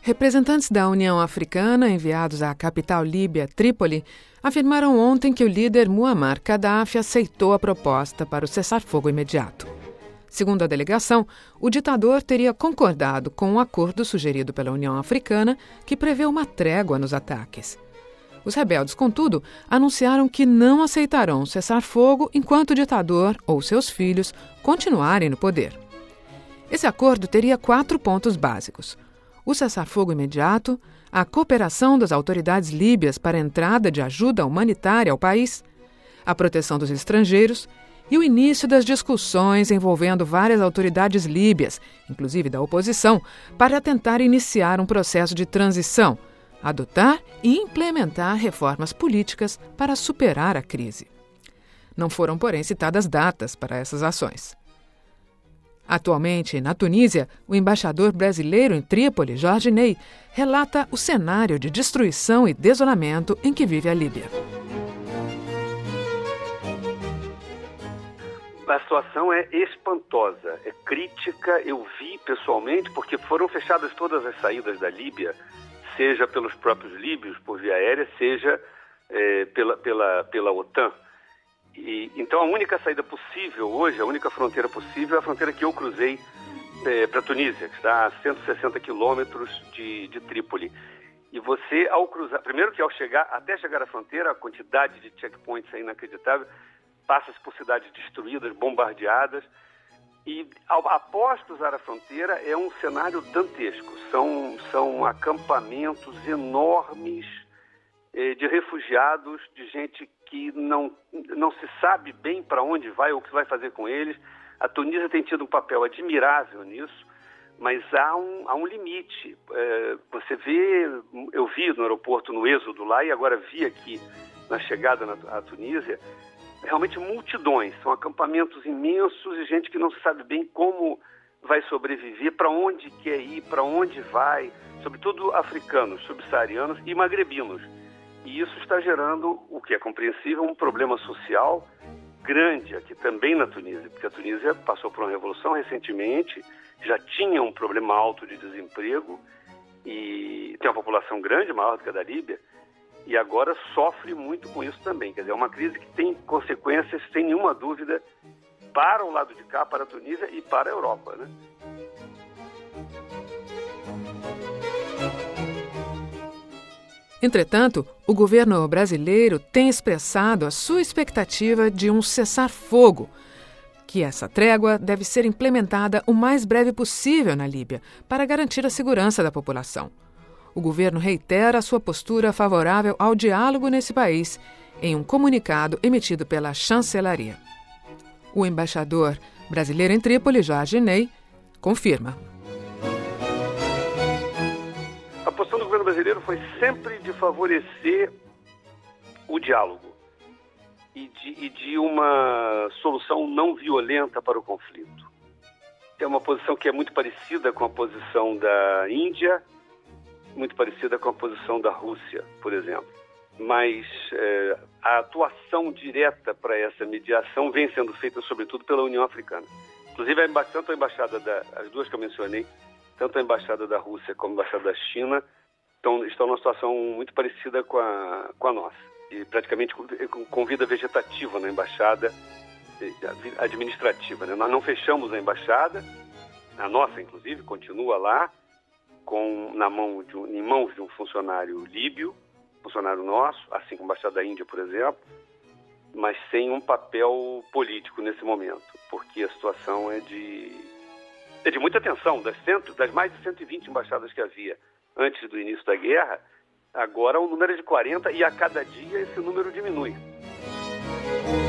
Representantes da União Africana, enviados à capital líbia, Trípoli, afirmaram ontem que o líder Muammar Gaddafi aceitou a proposta para o cessar-fogo imediato. Segundo a delegação, o ditador teria concordado com um acordo sugerido pela União Africana que prevê uma trégua nos ataques. Os rebeldes, contudo, anunciaram que não aceitarão o cessar-fogo enquanto o ditador ou seus filhos continuarem no poder. Esse acordo teria 4 pontos básicos: o cessar-fogo imediato, a cooperação das autoridades líbias para a entrada de ajuda humanitária ao país, a proteção dos estrangeiros e o início das discussões envolvendo várias autoridades líbias, inclusive da oposição, para tentar iniciar um processo de transição, adotar e implementar reformas políticas para superar a crise. Não foram, porém, citadas datas para essas ações. Atualmente, na Tunísia, o embaixador brasileiro em Trípoli, Jorge Ney, relata o cenário de destruição e desolamento em que vive a Líbia. A situação é espantosa, é crítica. Eu vi pessoalmente, porque foram fechadas todas as saídas da Líbia, seja pelos próprios líbios, por via aérea, seja pela OTAN. Então a única saída possível hoje, a única fronteira possível é a fronteira que eu cruzei para a Tunísia, que está a 160 quilômetros de Trípoli. E você, ao cruzar, primeiro que até chegar à fronteira, a quantidade de checkpoints é inacreditável, passa-se por cidades destruídas, bombardeadas, e após cruzar a fronteira é um cenário dantesco. São acampamentos enormes de refugiados, de gente que não se sabe bem para onde vai ou o que vai fazer com eles. A Tunísia tem tido um papel admirável nisso, mas há um limite. Você vê, eu vi no aeroporto, no êxodo lá, e agora vi aqui na chegada à Tunísia, realmente multidões, são acampamentos imensos e gente que não sabe bem como vai sobreviver, para onde quer ir, para onde vai, sobretudo africanos, subsaarianos e magrebinos. E isso está gerando, o que é compreensível, um problema social grande aqui também na Tunísia, porque a Tunísia passou por uma revolução recentemente, já tinha um problema alto de desemprego e tem uma população grande, maior do que a da Líbia, e agora sofre muito com isso também. Quer dizer, é uma crise que tem consequências, sem nenhuma dúvida, para o lado de cá, para a Tunísia e para a Europa, né? Entretanto, o governo brasileiro tem expressado a sua expectativa de um cessar-fogo, que essa trégua deve ser implementada o mais breve possível na Líbia, para garantir a segurança da população. O governo reitera a sua postura favorável ao diálogo nesse país em um comunicado emitido pela chancelaria. O embaixador brasileiro em Trípoli, Jorge Ney, confirma. A posição do governo brasileiro foi sempre de favorecer o diálogo e de uma solução não violenta para o conflito. É uma posição que é muito parecida com a posição da Índia, muito parecida com a posição da Rússia, por exemplo. Mas a atuação direta para essa mediação vem sendo feita, sobretudo, pela União Africana. Inclusive, tanto a embaixada as duas que eu mencionei, tanto a embaixada da Rússia como a embaixada da China, estão numa situação muito parecida com a nossa. E praticamente com vida vegetativa na embaixada administrativa, né? Nós não fechamos a embaixada, a nossa, inclusive, continua lá, em mãos de um funcionário líbio, funcionário nosso, assim como a embaixada da Índia, por exemplo, mas sem um papel político nesse momento, porque a situação é de muita tensão. Das mais de 120 embaixadas que havia antes do início da guerra, agora o número é de 40 e a cada dia esse número diminui.